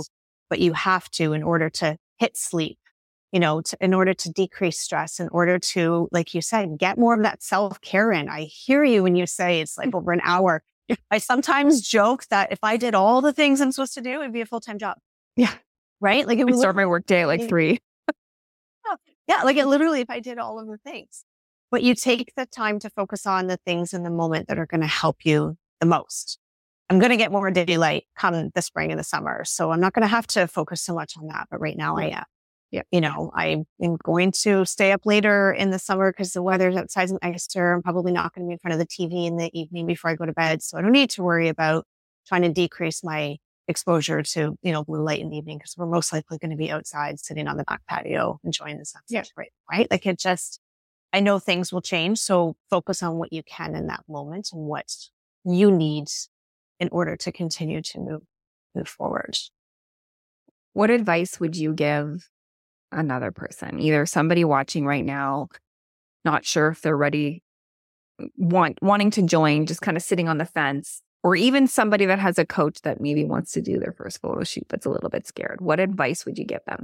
but you have to in order to hit sleep, in order to decrease stress, in order to, like you said, get more of that self-care in. I hear you when you say it's like over an hour. I sometimes joke that if I did all the things I'm supposed to do, it'd be a full-time job. Yeah. Right? Like it I would start my workday at like 3. Yeah. Like it literally, if I did all of the things, but you take the time to focus on the things in the moment that are going to help you the most. I'm going to get more daylight come the spring and the summer. So I'm not going to have to focus so much on that. But right now I am. Yeah. I am going to stay up later in the summer because the weather's outside nicer. I'm probably not going to be in front of the TV in the evening before I go to bed. So I don't need to worry about trying to decrease my exposure to, blue light in the evening because we're most likely going to be outside sitting on the back patio enjoying the sunset. Yeah. Right. Like I know things will change. So focus on what you can in that moment and what you need in order to continue to move forward. What advice would you give another person, either somebody watching right now, not sure if they're ready, wanting to join, just kind of sitting on the fence, or even somebody that has a coach that maybe wants to do their first photo shoot but's a little bit scared? What advice would you give them?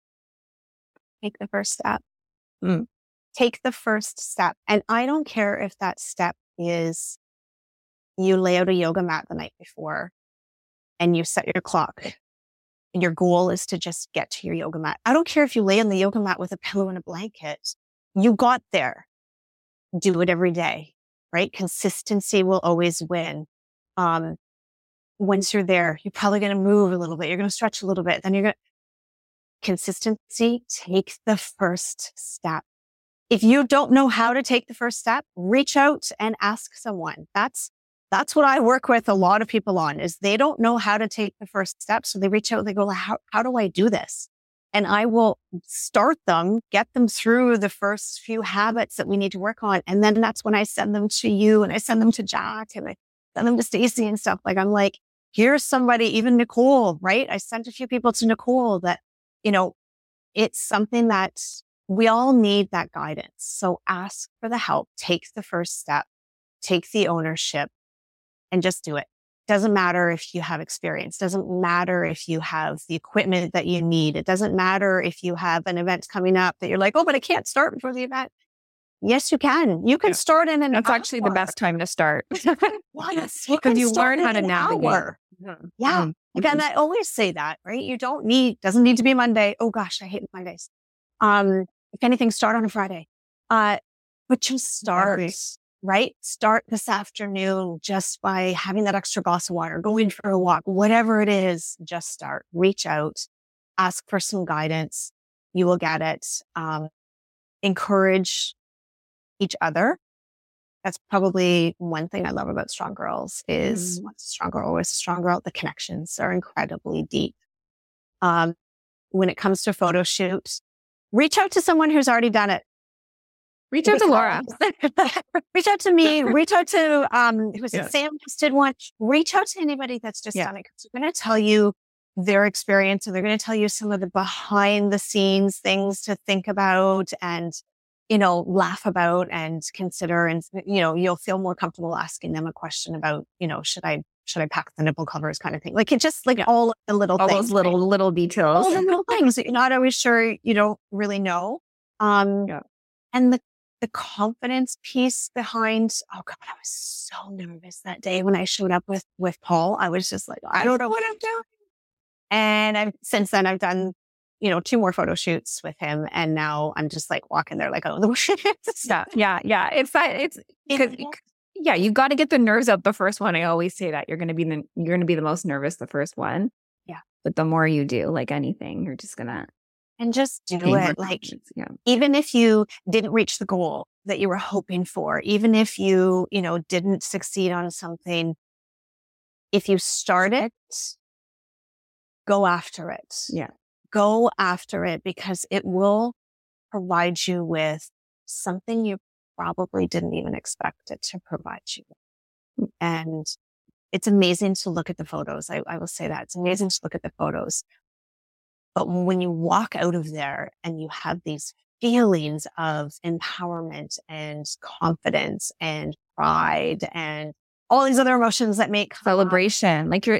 Take the first step. Take the first step. And I don't care if that step is you lay out a yoga mat the night before and you set your clock and your goal is to just get to your yoga mat. I don't care if you lay on the yoga mat with a pillow and a blanket. You got there. Do it every day, right? Consistency will always win. Once you're there, you're probably going to move a little bit. You're going to stretch a little bit. Then consistency, take the first step. If you don't know how to take the first step, reach out and ask someone. That's what I work with a lot of people on, is they don't know how to take the first step. So they reach out and they go, how do I do this? And I will start them, get them through the first few habits that we need to work on. And then that's when I send them to you and I send them to Jack and I send them to Stacy and stuff. Like I'm like, here's somebody, even Nicole, right? I sent a few people to Nicole that, it's something that we all need, that guidance. So ask for the help, take the first step, take the ownership, and just do it. Doesn't matter if you have experience. Doesn't matter if you have the equipment that you need. It doesn't matter if you have an event coming up that you're like, oh, but I can't start before the event. Yes, you can. You can start in an hour. That's actually the best time to start. Yes, because you learn how to navigate. Yeah. Again, I always say that, right? Doesn't need to be Monday. Oh gosh, I hate Mondays. If anything, start on a Friday. But just start. Exactly. Right? Start this afternoon just by having that extra glass of water, going for a walk, whatever it is, just start. Reach out, ask for some guidance. You will get it. Encourage each other. That's probably one thing I love about Strong Girls is once a strong girl, always a strong girl. The connections are incredibly deep. When it comes to photo shoots, reach out to someone who's already done it. Reach out to Laura. Reach out to me. Reach out to Sam just did one. Reach out to anybody that's just done it. Because they're going to tell you their experience and they're going to tell you some of the behind the scenes things to think about and, laugh about and consider. And, you'll feel more comfortable asking them a question about, should I pack the nipple covers kind of thing? Like it's just like all the little all things. Those little details. All the little things that you're not always sure you don't really know. And the confidence piece behind, oh God, I was so nervous that day when I showed up with Paul. I was just like, I don't know what I'm doing. And since then I've done, 2 more photo shoots with him. And now I'm just like walking there like, oh, the shit. Yeah. You got to get the nerves out the first one. I always say that you're going to be the most nervous the first one. Yeah. But the more you do, like anything, you're just going to. And just do it. Like, even if you didn't reach the goal that you were hoping for, even if you, didn't succeed on something, if you start it, go after it. Yeah. Go after it because it will provide you with something you probably didn't even expect it to provide you. And it's amazing to look at the photos. I will say that. It's amazing to look at the photos. But when you walk out of there and you have these feelings of empowerment and confidence and pride and all these other emotions that make celebration, like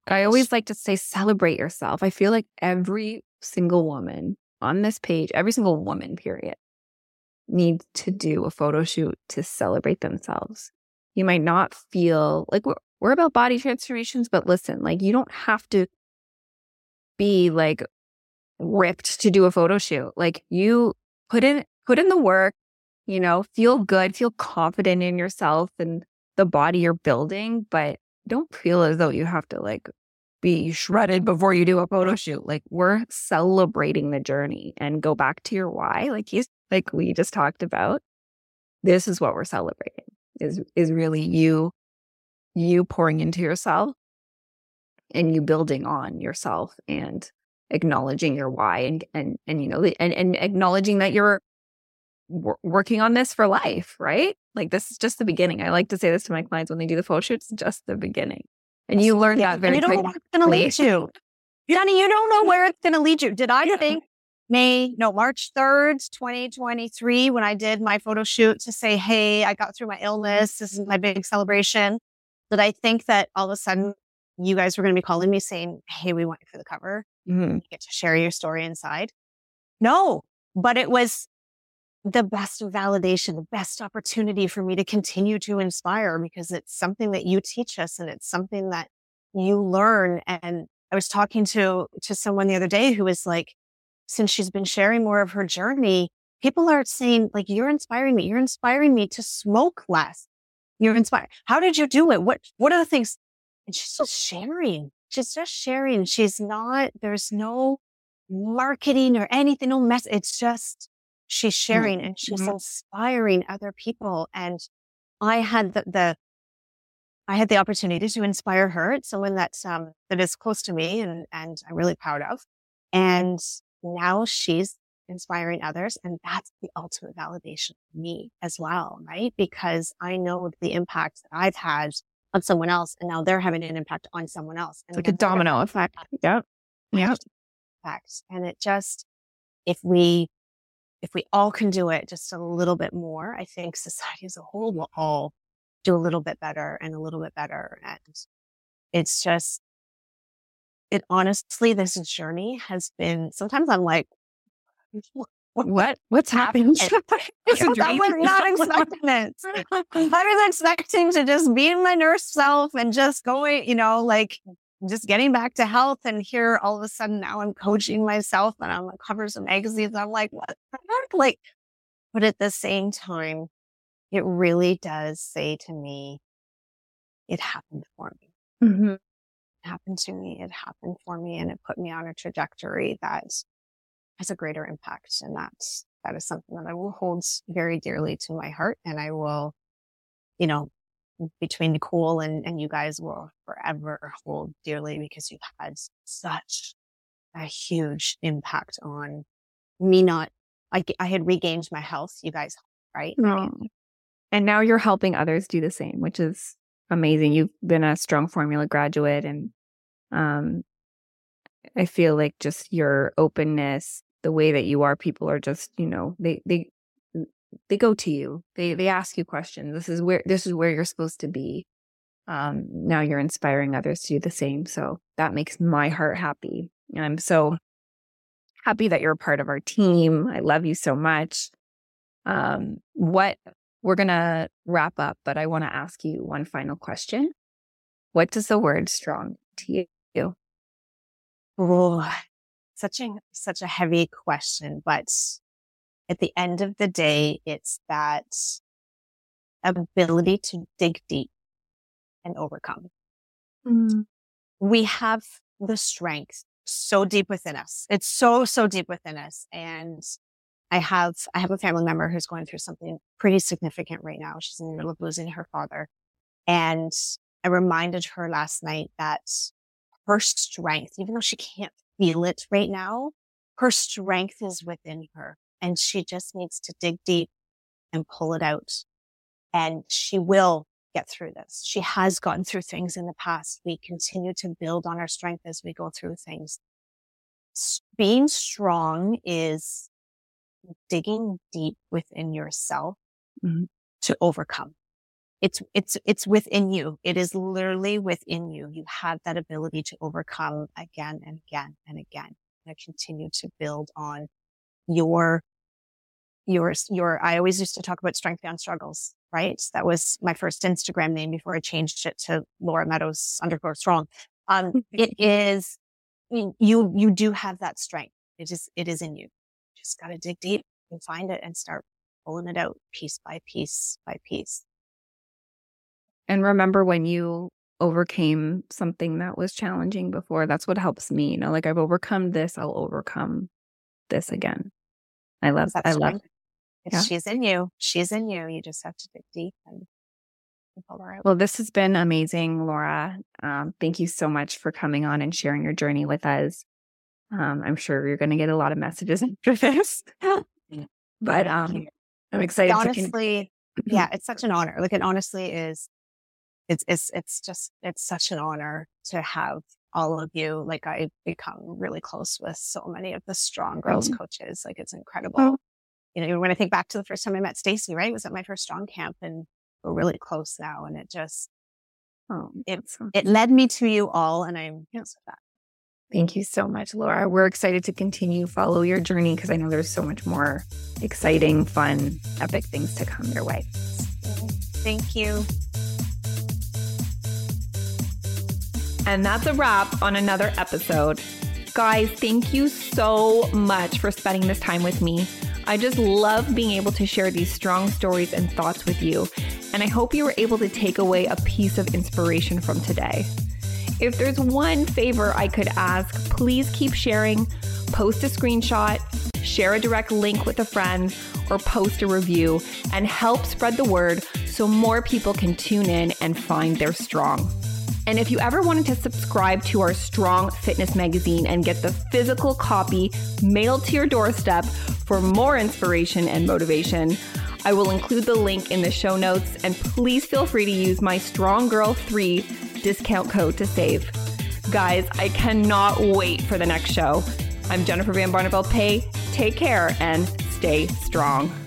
I always like to say, celebrate yourself. I feel like every single woman on this page, every single woman, period, needs to do a photo shoot to celebrate themselves. You might not feel like we're about body transformations, but listen, like you don't have to be like ripped to do a photo shoot. Like you put in the work, feel good, feel confident in yourself and the body you're building, but don't feel as though you have to like be shredded before you do a photo shoot. Like we're celebrating the journey, and go back to your why. Like we just talked about. This is what we're celebrating is really you pouring into yourself and you building on yourself and acknowledging your why and acknowledging that you're working on this for life, right? Like this is just the beginning. I like to say this to my clients when they do the photo shoots, it's just the beginning. And you learn that very quickly. You don't know where it's going to lead you. Jenny, you don't know where it's going to lead you. Did I think March 3rd, 2023, when I did my photo shoot to say, hey, I got through my illness. This is my big celebration. Did I think that all of a sudden you guys were going to be calling me saying, hey, we want you for the cover. You get to share your story inside. No, but it was the best validation, the best opportunity for me to continue to inspire, because it's something that you teach us and it's something that you learn. And I was talking to someone the other day who was like, since she's been sharing more of her journey, people are saying like, you're inspiring me. You're inspiring me to smoke less. You're inspired. How did you do it? What are the things? And she's just sharing. There's no marketing or anything, no mess. It's just, she's sharing and she's inspiring other people. And I had the opportunity to inspire her. It's someone that is close to me and I'm really proud of. And now she's inspiring others. And that's the ultimate validation for me as well, right? Because I know the impact that I've had on someone else, and now they're having an impact on someone else. And it's like a domino effect. Yep. Effect. And it just, if we all can do it just a little bit more, I think society as a whole will all do a little bit better and a little bit better. And it's just, honestly, this journey has been, sometimes I'm like, what's happened? I was not expecting it. I was expecting to just be my nurse self and just going, just getting back to health. And here, all of a sudden, now I'm coaching myself and I'm on covers of magazines. I'm like, what? But at the same time, it really does say to me, it happened for me. Mm-hmm. It happened to me. It happened for me. And it put me on a trajectory that has a greater impact. And that is something that I will hold very dearly to my heart. And I will, between Nicole and you guys, will forever hold dearly, because you've had such a huge impact on me. I had regained my health, you guys, right? Oh. And now you're helping others do the same, which is amazing. You've been a Strong Formula graduate, and I feel like just your openness, the way that you are, people are just, they go to you. They ask you questions. This is where you're supposed to be. Now you're inspiring others to do the same. So that makes my heart happy. And I'm so happy that you're a part of our team. I love you so much. We're going to wrap up, but I want to ask you one final question. What does the word strong to you? Oh, such a heavy question, but at the end of the day, it's that ability to dig deep and overcome. We have the strength so deep within us. It's so deep within us. And I have a family member who's going through something pretty significant right now. She's in the middle of losing her father. And I reminded her last night that her strength, even though she can't feel it right now, her strength is within her. And she just needs to dig deep and pull it out. And she will get through this. She has gotten through things in the past. We continue to build on our strength as we go through things. Being strong is digging deep within yourself to overcome. it's within you. It is literally within you. You have that ability to overcome again and again and again, and continue to build on your, I always used to talk about strength beyond struggles, right? That was my first Instagram name before I changed it to Laura Meadows _strong. It is, you do have that strength. It is in you. Just got to dig deep and find it and start pulling it out piece by piece by piece. And remember when you overcame something that was challenging before, that's what helps me. Like I've overcome this, I'll overcome this again. I love. Yeah. She's in you. She's in you. You just have to dig deep and pull her out. Well, this has been amazing, Laura. Thank you so much for coming on and sharing your journey with us. I'm sure you're going to get a lot of messages after this, but I'm excited. Honestly, yeah, it's such an honor. Like it honestly is. It's such an honor to have all of you. Like I've become really close with so many of the Strong Girls coaches. Like it's incredible. When I think back to the first time I met Stacey, right? It was at my first Strong camp and we're really close now. And it just, it led me to you all. And I'm so glad. Thank you so much, Laura. We're excited to continue follow your journey because I know there's so much more exciting, fun, epic things to come your way. Thank you. And that's a wrap on another episode. Guys, thank you so much for spending this time with me. I just love being able to share these strong stories and thoughts with you. And I hope you were able to take away a piece of inspiration from today. If there's one favor I could ask, please keep sharing, post a screenshot, share a direct link with a friend, or post a review and help spread the word so more people can tune in and find their strong. And if you ever wanted to subscribe to our Strong Fitness magazine and get the physical copy mailed to your doorstep for more inspiration and motivation, I will include the link in the show notes, and please feel free to use my Strong Girl 3 discount code to save. Guys, I cannot wait for the next show. I'm Jennifer Van Barneveld Pay. Take care and stay strong.